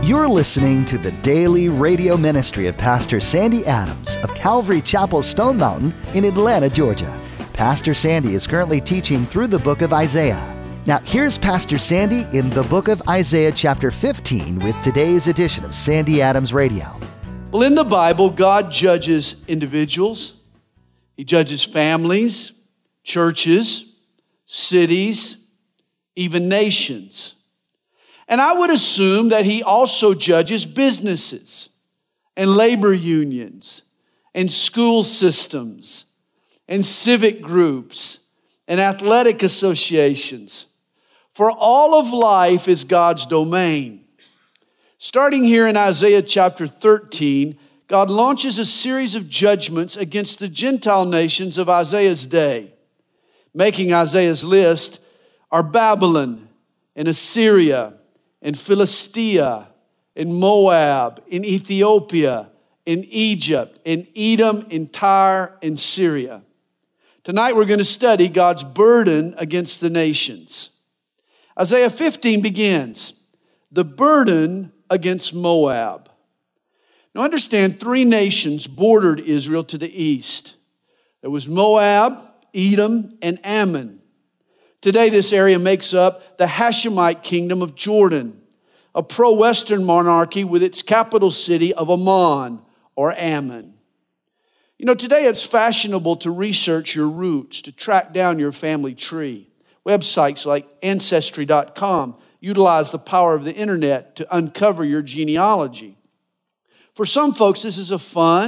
You're listening to the daily radio ministry of Pastor Sandy Adams of Calvary Chapel, Stone Mountain in Atlanta, Georgia. Pastor Sandy is currently teaching through the book of Isaiah. Now, here's Pastor Sandy in the book of Isaiah chapter 15 with today's edition of Sandy Adams Radio. Well, in the Bible, God judges individuals. He judges families, churches, cities, even nations. And I would assume that he also judges businesses and labor unions and school systems and civic groups and athletic associations. For all of life is God's domain. Starting here in Isaiah chapter 13, God launches a series of judgments against the Gentile nations of Isaiah's day. Making Isaiah's list are Babylon and Assyria and Philistia, in Moab, in Ethiopia, in Egypt, in Edom, in Tyre, in Syria. Tonight we're going to study God's burden against the nations. Isaiah 15 begins, the burden against Moab. Now understand, three nations bordered Israel to the east. There was Moab, Edom, and Ammon. Today, this area makes up the Hashemite kingdom of Jordan, a pro-Western monarchy with its capital city of Amman or Ammon. You know, today it's fashionable to research your roots, to track down your family tree. Websites like Ancestry.com utilize the power of the internet to uncover your genealogy. For some folks, this is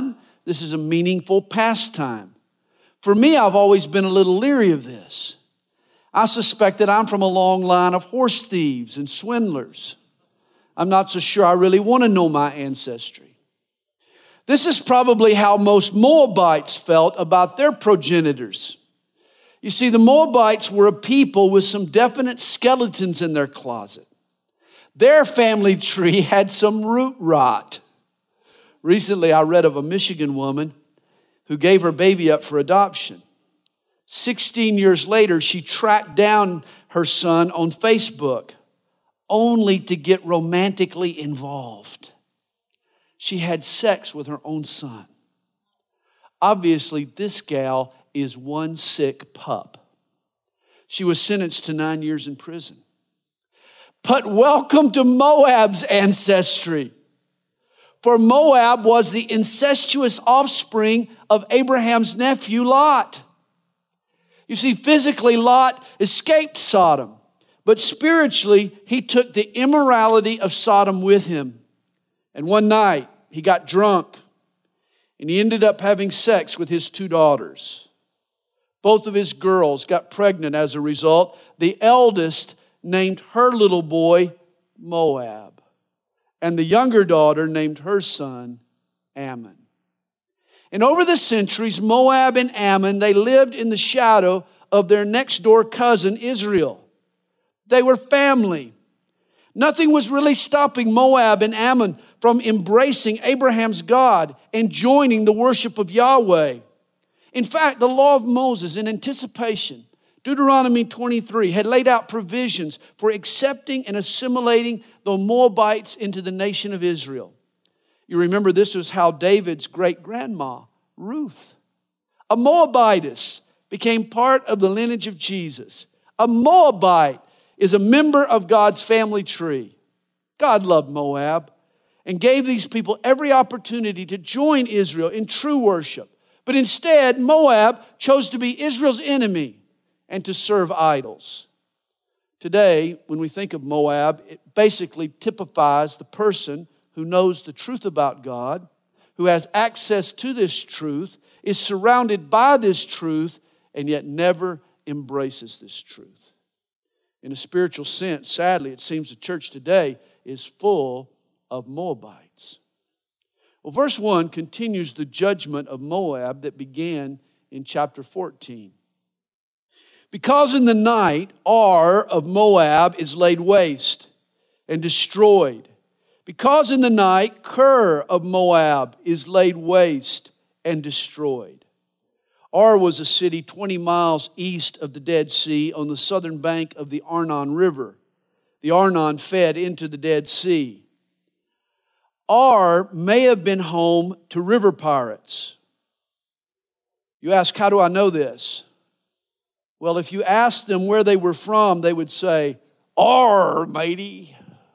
a meaningful pastime. For me, I've always been a little leery of this. I suspect that I'm from a long line of horse thieves and swindlers. I'm not so sure I really want to know my ancestry. This is probably how most Moabites felt about their progenitors. You see, the Moabites were a people with some definite skeletons in their closet. Their family tree had some root rot. Recently, I read of a Michigan woman who gave her baby up for adoption. 16 years later, she tracked down her son on Facebook, only to get romantically involved. She had sex with her own son. Obviously, this gal is one sick pup. She was sentenced to 9 years in prison. But welcome to Moab's ancestry. For Moab was the incestuous offspring of Abraham's nephew, Lot. You see, physically, Lot escaped Sodom, but spiritually, he took the immorality of Sodom with him. And one night, he got drunk, and he ended up having sex with his two daughters. Both of his girls got pregnant as a result. The eldest named her little boy Moab, and the younger daughter named her son Ammon. And over the centuries, Moab and Ammon, they lived in the shadow of their next door cousin, Israel. They were family. Nothing was really stopping Moab and Ammon from embracing Abraham's God and joining the worship of Yahweh. In fact, the law of Moses, in anticipation, Deuteronomy 23, had laid out provisions for accepting and assimilating the Moabites into the nation of Israel. You remember this was how David's great-grandma, Ruth, a Moabitess, became part of the lineage of Jesus. A Moabite is a member of God's family tree. God loved Moab and gave these people every opportunity to join Israel in true worship. But instead, Moab chose to be Israel's enemy and to serve idols. Today, when we think of Moab, it basically typifies the person who knows the truth about God, who has access to this truth, is surrounded by this truth, and yet never embraces this truth. In a spiritual sense, sadly, it seems the church today is full of Moabites. Well, verse 1 continues the judgment of Moab that began in chapter 14. Because in the night, Ar of Moab is laid waste and destroyed. Because in the night, Kir of Moab is laid waste and destroyed. Ar was a city 20 miles east of the Dead Sea on the southern bank of the Arnon River. The Arnon fed into the Dead Sea. Ar may have been home to river pirates. You ask, how do I know this? Well, if you asked them where they were from, they would say, Ar, matey.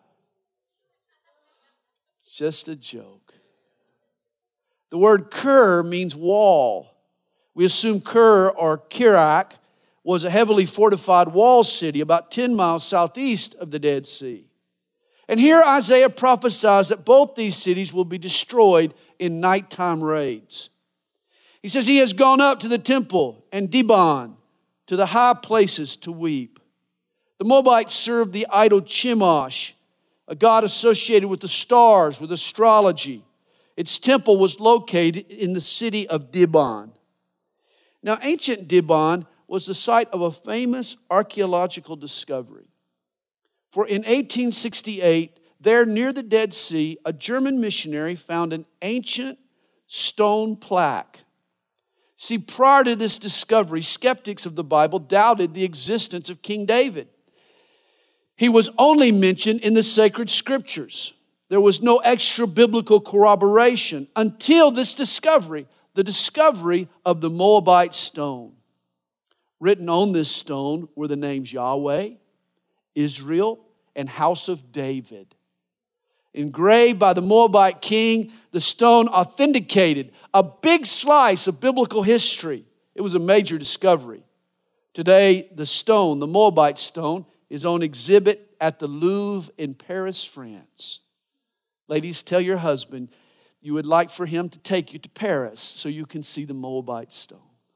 Just a joke. The word Kir means wall. We assume Kir or Kirak was a heavily fortified wall city about 10 miles southeast of the Dead Sea. And here Isaiah prophesies that both these cities will be destroyed in nighttime raids. He says he has gone up to the temple and Dibon, to the high places to weep. The Moabites served the idol Chemosh, a god associated with the stars, with astrology. Its temple was located in the city of Dibon. Now, ancient Dibon was the site of a famous archaeological discovery. For in 1868, there near the Dead Sea, a German missionary found an ancient stone plaque. See, prior to this discovery, skeptics of the Bible doubted the existence of King David. He was only mentioned in the sacred scriptures. There was no extra biblical corroboration until this discovery, the discovery of the Moabite stone. Written on this stone were the names Yahweh, Israel, and House of David. Engraved by the Moabite king, the stone authenticated a big slice of biblical history. It was a major discovery. Today, the stone, the Moabite stone, is on exhibit at the Louvre in Paris, France. Ladies, tell your husband you would like for him to take you to Paris so you can see the Moabite stone.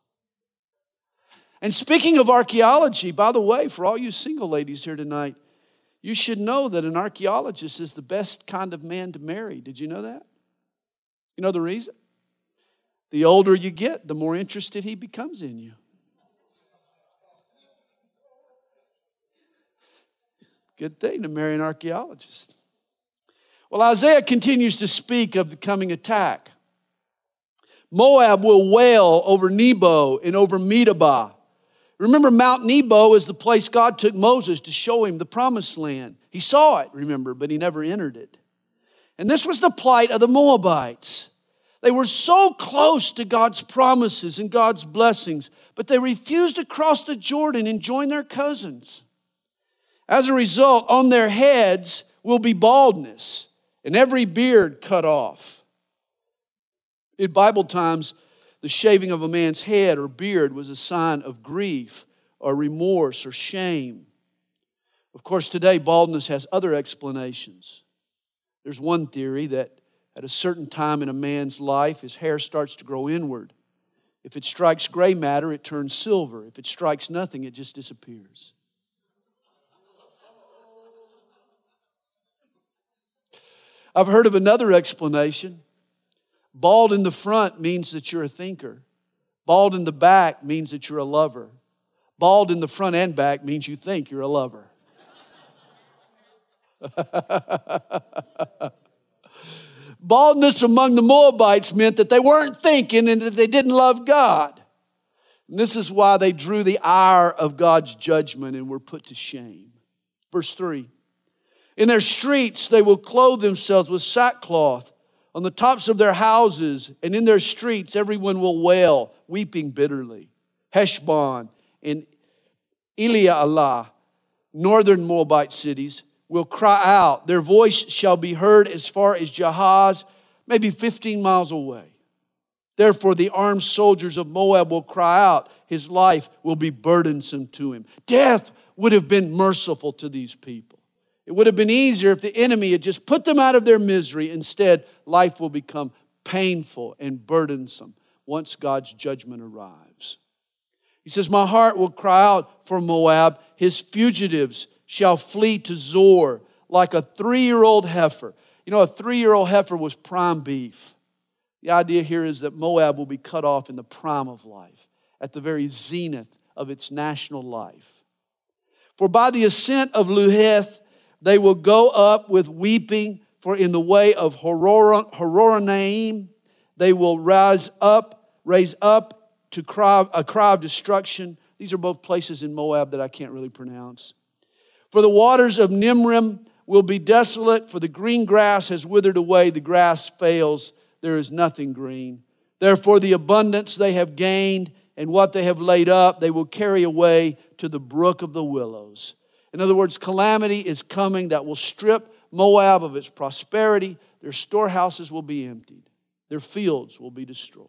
And speaking of archaeology, by the way, for all you single ladies here tonight, you should know that an archaeologist is the best kind of man to marry. Did you know that? You know the reason? The older you get, the more interested he becomes in you. Good thing to marry an archaeologist. Well, Isaiah continues to speak of the coming attack. Moab will wail over Nebo and over Medeba. Remember, Mount Nebo is the place God took Moses to show him the promised land. He saw it, remember, but he never entered it. And this was the plight of the Moabites. They were so close to God's promises and God's blessings, but they refused to cross the Jordan and join their cousins. As a result, on their heads will be baldness and every beard cut off. In Bible times, the shaving of a man's head or beard was a sign of grief or remorse or shame. Of course, today, baldness has other explanations. There's one theory that at a certain time in a man's life, his hair starts to grow inward. If it strikes gray matter, it turns silver. If it strikes nothing, it just disappears. I've heard of another explanation. Bald in the front means that you're a thinker. Bald in the back means that you're a lover. Bald in the front and back means you think you're a lover. Baldness among the Moabites meant that they weren't thinking and that they didn't love God. And this is why they drew the ire of God's judgment and were put to shame. Verse 3. In their streets they will clothe themselves with sackcloth. On the tops of their houses and in their streets, everyone will wail, weeping bitterly. Heshbon and Elialah, northern Moabite cities, will cry out. Their voice shall be heard as far as Jahaz, maybe 15 miles away. Therefore, the armed soldiers of Moab will cry out. His life will be burdensome to him. Death would have been merciful to these people. It would have been easier if the enemy had just put them out of their misery. Instead, life will become painful and burdensome once God's judgment arrives. He says, my heart will cry out for Moab. His fugitives shall flee to Zor like a 3-year-old heifer. You know, a 3-year-old heifer was prime beef. The idea here is that Moab will be cut off in the prime of life, at the very zenith of its national life. For by the ascent of Luhith, they will go up with weeping, for in the way of Horonaim, they will raise up to a cry of destruction. These are both places in Moab that I can't really pronounce. For the waters of Nimrim will be desolate, for the green grass has withered away, the grass fails, there is nothing green. Therefore the abundance they have gained and what they have laid up, they will carry away to the brook of the willows. In other words, calamity is coming that will strip Moab of its prosperity. Their storehouses will be emptied. Their fields will be destroyed.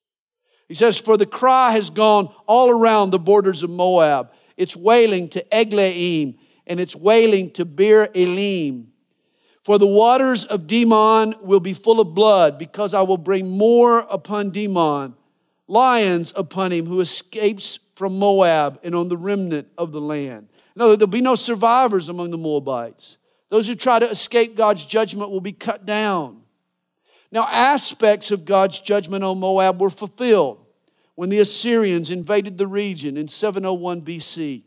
He says, for the cry has gone all around the borders of Moab. It's wailing to Eglaim, and it's wailing to Beer Elim. For the waters of Dimon will be full of blood, because I will bring more upon Dimon, lions upon him who escapes from Moab and on the remnant of the land. No, there'll be no survivors among the Moabites. Those who try to escape God's judgment will be cut down. Now, aspects of God's judgment on Moab were fulfilled when the Assyrians invaded the region in 701 BC.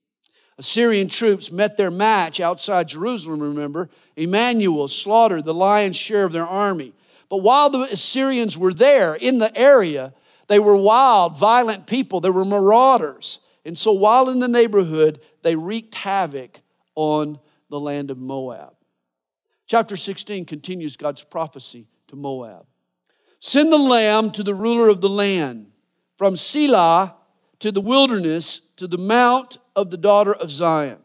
Assyrian troops met their match outside Jerusalem, remember. Emmanuel slaughtered the lion's share of their army. But while the Assyrians were there in the area, they were wild, violent people. They were marauders. And so while in the neighborhood, they wreaked havoc on the land of Moab. Chapter 16 continues God's prophecy to Moab. Send the lamb to the ruler of the land, from Selah to the wilderness, to the mount of the daughter of Zion.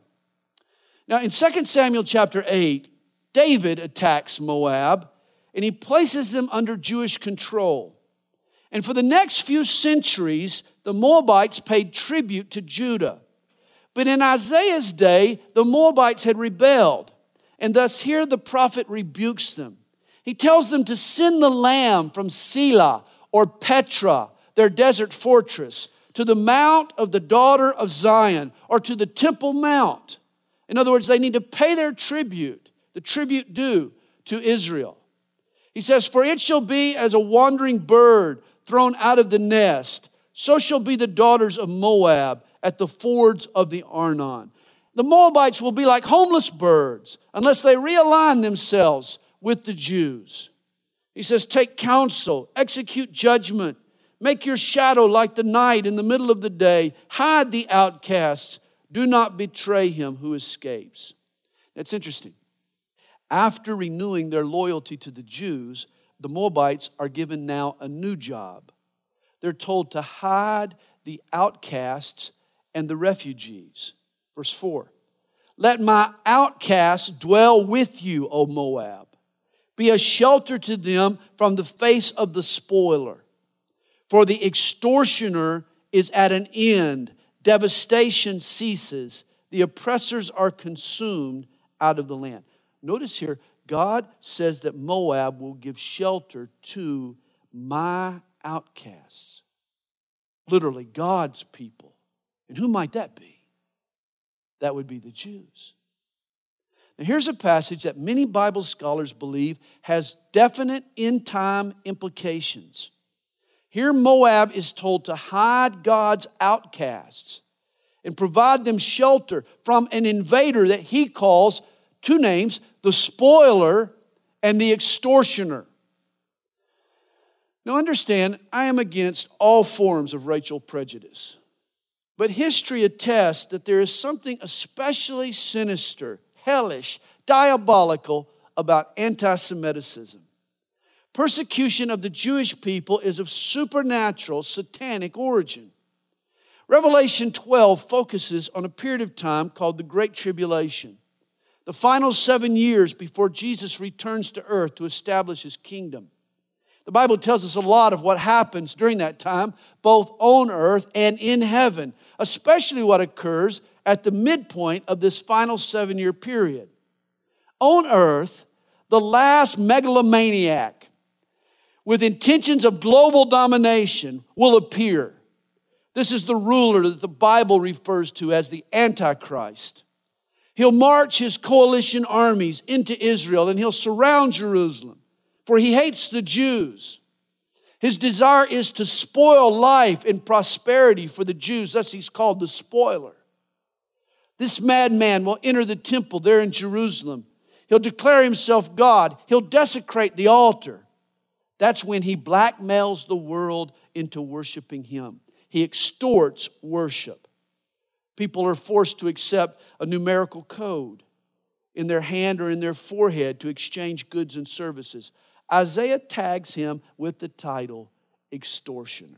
Now in 2 Samuel chapter 8, David attacks Moab, and he places them under Jewish control. And for the next few centuries, the Moabites paid tribute to Judah. But in Isaiah's day, the Moabites had rebelled. And thus here the prophet rebukes them. He tells them to send the lamb from Selah or Petra, their desert fortress, to the mount of the daughter of Zion, or to the Temple Mount. In other words, they need to pay their tribute, the tribute due to Israel. He says, for it shall be as a wandering bird thrown out of the nest, so shall be the daughters of Moab at the fords of the Arnon. The Moabites will be like homeless birds unless they realign themselves with the Jews. He says, take counsel, execute judgment, make your shadow like the night in the middle of the day, hide the outcasts, do not betray him who escapes. That's interesting. After renewing their loyalty to the Jews, the Moabites are given now a new job. They're told to hide the outcasts and the refugees. Verse 4, let my outcasts dwell with you, O Moab. Be a shelter to them from the face of the spoiler. For the extortioner is at an end. Devastation ceases. The oppressors are consumed out of the land. Notice here, God says that Moab will give shelter to my outcasts. Literally, God's people. And who might that be? That would be the Jews. Now here's a passage that many Bible scholars believe has definite end-time implications. Here Moab is told to hide God's outcasts and provide them shelter from an invader that he calls, two names, the spoiler and the extortioner. Now understand, I am against all forms of racial prejudice. But history attests that there is something especially sinister, hellish, diabolical about anti-Semitism. Persecution of the Jewish people is of supernatural, satanic origin. Revelation 12 focuses on a period of time called the Great Tribulation, the final 7 years before Jesus returns to earth to establish his kingdom. The Bible tells us a lot of what happens during that time, both on earth and in heaven, especially what occurs at the midpoint of this final 7-year period. On earth, the last megalomaniac with intentions of global domination will appear. This is the ruler that the Bible refers to as the Antichrist. He'll march his coalition armies into Israel and he'll surround Jerusalem, for he hates the Jews. His desire is to spoil life and prosperity for the Jews. Thus he's called the spoiler. This madman will enter the temple there in Jerusalem. He'll declare himself God. He'll desecrate the altar. That's when he blackmails the world into worshiping him. He extorts worship. People are forced to accept a numerical code. in their hand or in their forehead to exchange goods and services. Isaiah tags him with the title extortioner.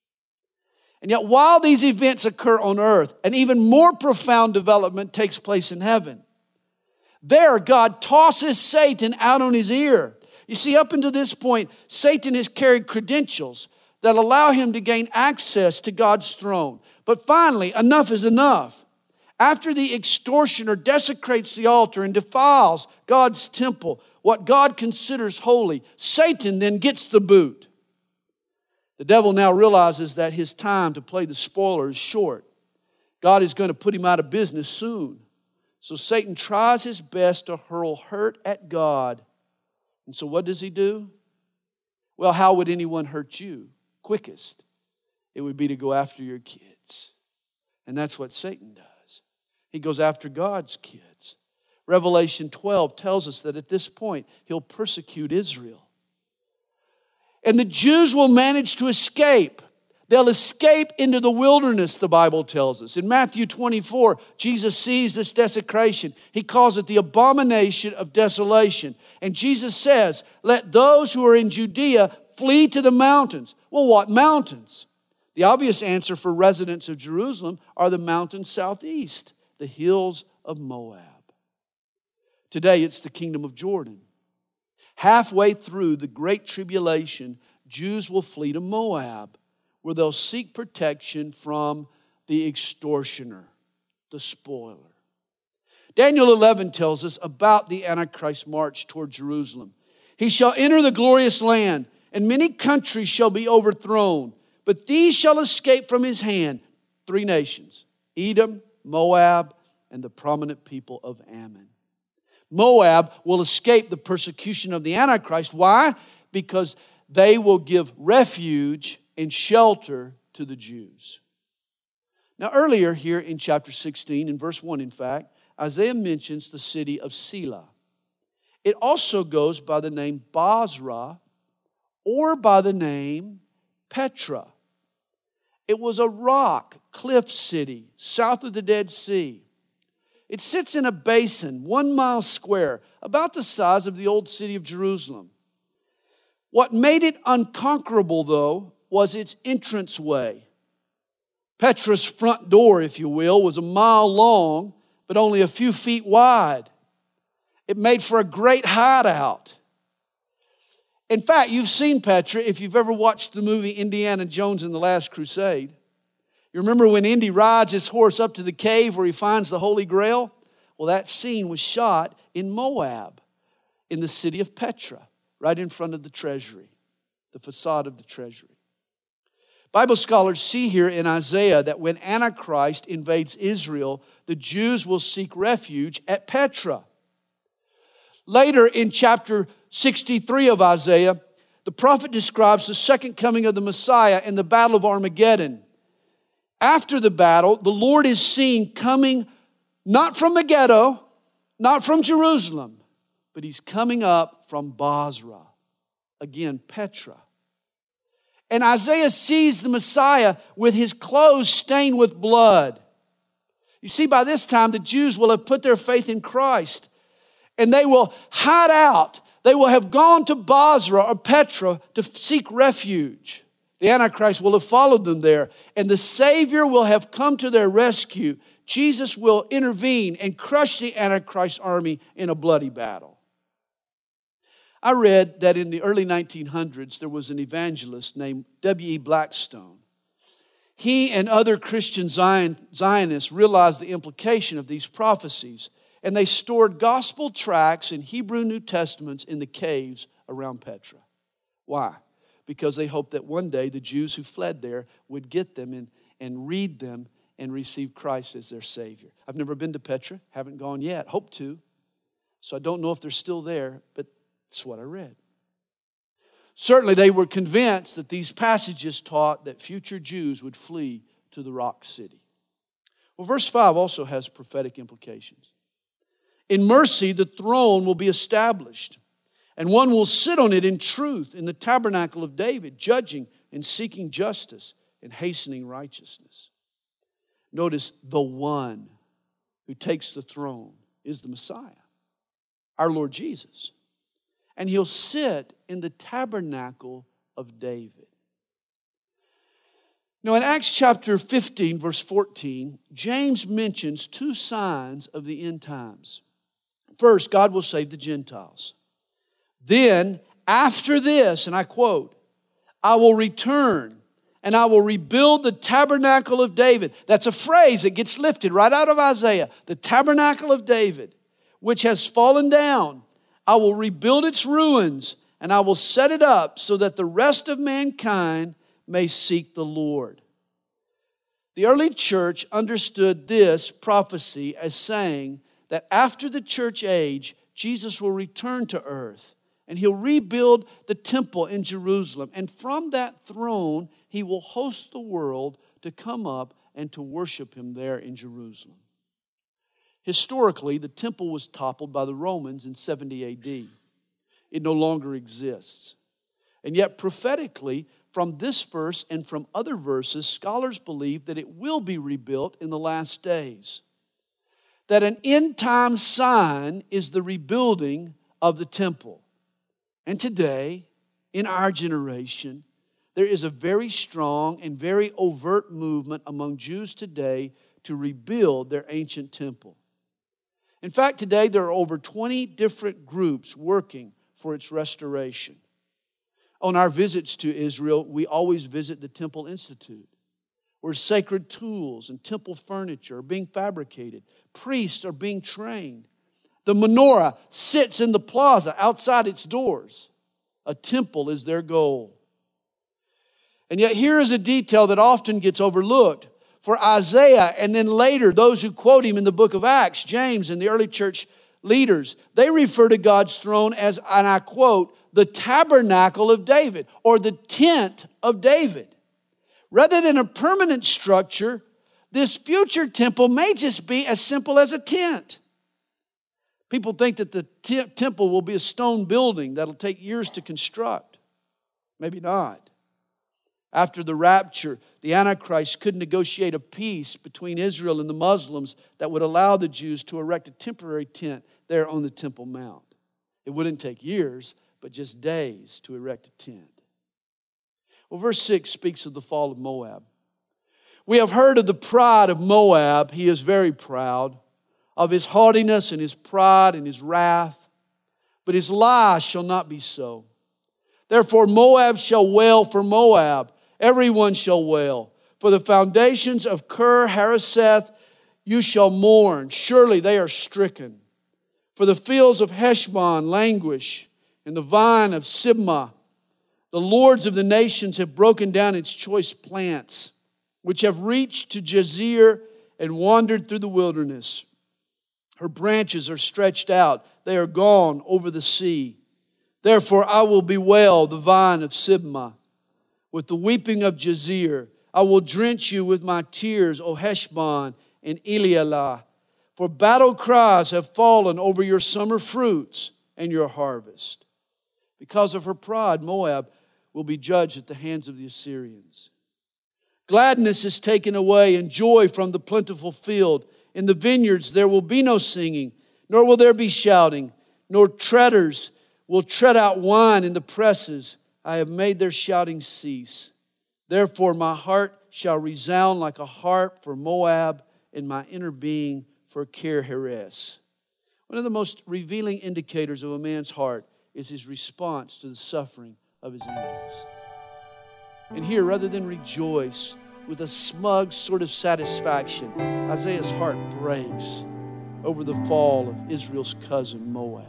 And yet while these events occur on earth, an even more profound development takes place in heaven. There, God tosses Satan out on his ear. You see, up until this point, Satan has carried credentials that allow him to gain access to God's throne. But finally, enough is enough. After the extortioner desecrates the altar and defiles God's temple, what God considers holy, Satan then gets the boot. The devil now realizes that his time to play the spoiler is short. God is going to put him out of business soon. So Satan tries his best to hurl hurt at God. And so what does he do? Well, how would anyone hurt you quickest? It would be to go after your kids. And that's what Satan does. He goes after God's kids. Revelation 12 tells us that at this point, he'll persecute Israel. And the Jews will manage to escape. They'll escape into the wilderness, the Bible tells us. In Matthew 24, Jesus sees this desecration. He calls it the abomination of desolation. And Jesus says, let those who are in Judea flee to the mountains. Well, what mountains? The obvious answer for residents of Jerusalem are the mountains southeast, the hills of Moab. Today, it's the kingdom of Jordan. Halfway through the Great Tribulation, Jews will flee to Moab, where they'll seek protection from the extortioner, the spoiler. Daniel 11 tells us about the Antichrist march toward Jerusalem. He shall enter the glorious land, and many countries shall be overthrown, but these shall escape from his hand. 3 nations, Edom, Moab, and the prominent people of Ammon. Moab will escape the persecution of the Antichrist. Why? Because they will give refuge and shelter to the Jews. Now earlier here in chapter 16, in verse 1 in fact, Isaiah mentions the city of Selah. It also goes by the name Bozrah or by the name Petra. It was a rock cliff city south of the Dead Sea. It sits in a basin 1 mile square, about the size of the old city of Jerusalem. What made it unconquerable, though, was its entranceway. Petra's front door, if you will, was 1 mile long, but only a few feet wide. It made for a great hideout. In fact, you've seen Petra if you've ever watched the movie Indiana Jones and the Last Crusade. You remember when Indy rides his horse up to the cave where he finds the Holy Grail? Well, that scene was shot in Moab, in the city of Petra, right in front of the treasury, the facade of the treasury. Bible scholars see here in Isaiah that when Antichrist invades Israel, the Jews will seek refuge at Petra. Later in chapter 63 of Isaiah, the prophet describes the second coming of the Messiah in the Battle of Armageddon. After the battle, the Lord is seen coming not from Megiddo, not from Jerusalem, but he's coming up from Bozrah, again, Petra. And Isaiah sees the Messiah with his clothes stained with blood. You see, by this time, the Jews will have put their faith in Christ, and they will hide out. They will have gone to Bozrah or Petra to seek refuge. The Antichrist will have followed them there, and the Savior will have come to their rescue. Jesus will intervene and crush the Antichrist army in a bloody battle. I read that in the early 1900s, there was an evangelist named W.E. Blackstone. He and other Christian Zionists realized the implication of these prophecies, and they stored gospel tracts and Hebrew New Testaments in the caves around Petra. Why? Because they hoped that one day the Jews who fled there would get them and read them and receive Christ as their Savior. I've never been to Petra, haven't gone yet, hope to. So I don't know if they're still there, but that's what I read. Certainly they were convinced that these passages taught that future Jews would flee to the rock city. Well, verse 5 also has prophetic implications. In mercy, the throne will be established, and one will sit on it in truth in the tabernacle of David, judging and seeking justice and hastening righteousness. Notice the one who takes the throne is the Messiah. our Lord Jesus. And he'll sit in the tabernacle of David. Now in Acts chapter 15, verse 14, James mentions two signs of the end times. First, God will save the Gentiles. Then, after this, and I quote, I will return and I will rebuild the tabernacle of David. That's a phrase that gets lifted right out of Isaiah. The tabernacle of David, which has fallen down. I will rebuild its ruins and I will set it up so that the rest of mankind may seek the Lord. The early church understood this prophecy as saying that after the church age, Jesus will return to earth and he'll rebuild the temple in Jerusalem. And from that throne, he will host the world to come up and to worship him there in Jerusalem. Historically, the temple was toppled by the Romans in 70 AD. It no longer exists. And yet prophetically, from this verse and from other verses, scholars believe that it will be rebuilt in the last days. That an end-time sign is the rebuilding of the temple. And today, in our generation, there is a very strong and very overt movement among Jews today to rebuild their ancient temple. In fact, today there are over 20 different groups working for its restoration. On our visits to Israel, we always visit the Temple Institute, where sacred tools and temple furniture are being fabricated. Priests are being trained. The menorah sits in the plaza outside its doors. A temple is their goal. And yet here is a detail that often gets overlooked. For Isaiah and then later those who quote him in the book of Acts, James and the early church leaders, they refer to God's throne as, and I quote, the tabernacle of David or the tent of David. Rather than a permanent structure, this future temple may just be as simple as a tent. People think that the temple will be a stone building that'll take years to construct. Maybe not. After the rapture, the Antichrist could negotiate a peace between Israel and the Muslims that would allow the Jews to erect a temporary tent there on the Temple Mount. It wouldn't take years, but just days to erect a tent. Well, verse 6 speaks of the fall of Moab. We have heard of the pride of Moab. He is very proud of his haughtiness and his pride and his wrath. But his lie shall not be so. Therefore Moab shall wail for Moab. Everyone shall wail. For the foundations of Kir Hareseth you shall mourn. Surely they are stricken. For the fields of Heshbon languish, and the vine of Sibmah. The lords of the nations have broken down its choice plants, which have reached to Jazer and wandered through the wilderness. Her branches are stretched out. They are gone over the sea. Therefore I will bewail the vine of Sibmah. With the weeping of Jazer, I will drench you with my tears, O Heshbon and Elealeh. For battle cries have fallen over your summer fruits and your harvest. Because of her pride, Moab will be judged at the hands of the Assyrians. Gladness is taken away and joy from the plentiful field. In the vineyards there will be no singing, nor will there be shouting, nor treaders will tread out wine in the presses. I have made their shouting cease. Therefore my heart shall resound like a harp for Moab, and my inner being for Kir Hares. One of the most revealing indicators of a man's heart is his response to the suffering of his enemies. And here, rather than rejoice with a smug sort of satisfaction, Isaiah's heart breaks over the fall of Israel's cousin Moab.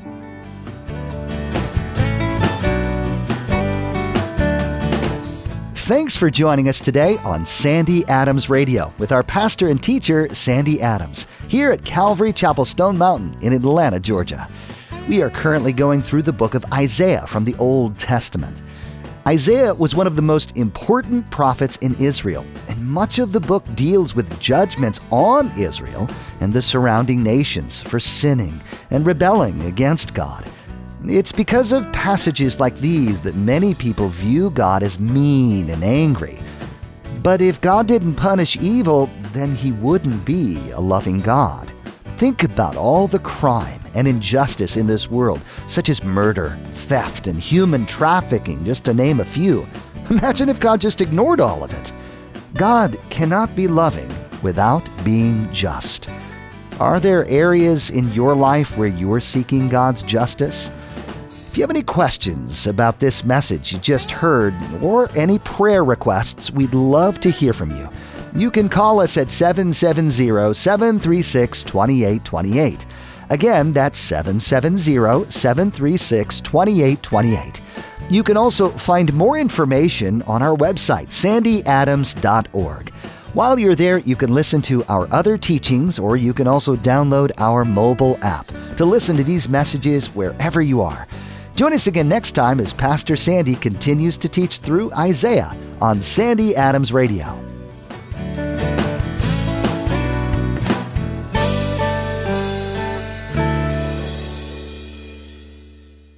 Thanks for joining us today on Sandy Adams Radio with our pastor and teacher, Sandy Adams, here at Calvary Chapel Stone Mountain in Atlanta, Georgia. We are currently going through the book of Isaiah from the Old Testament. Isaiah was one of the most important prophets in Israel, and much of the book deals with judgments on Israel and the surrounding nations for sinning and rebelling against God. It's because of passages like these that many people view God as mean and angry. But if God didn't punish evil, then He wouldn't be a loving God. Think about all the crime and injustice in this world, such as murder, theft, and human trafficking, just to name a few. Imagine if God just ignored all of it. God cannot be loving without being just. Are there areas in your life where you're seeking God's justice? If you have any questions about this message you just heard or any prayer requests, we'd love to hear from you. You can call us at 770-736-2828. Again, that's 770-736-2828. You can also find more information on our website, sandyadams.org. While you're there, you can listen to our other teachings, or you can also download our mobile app to listen to these messages wherever you are. Join us again next time as Pastor Sandy continues to teach through Isaiah on Sandy Adams Radio.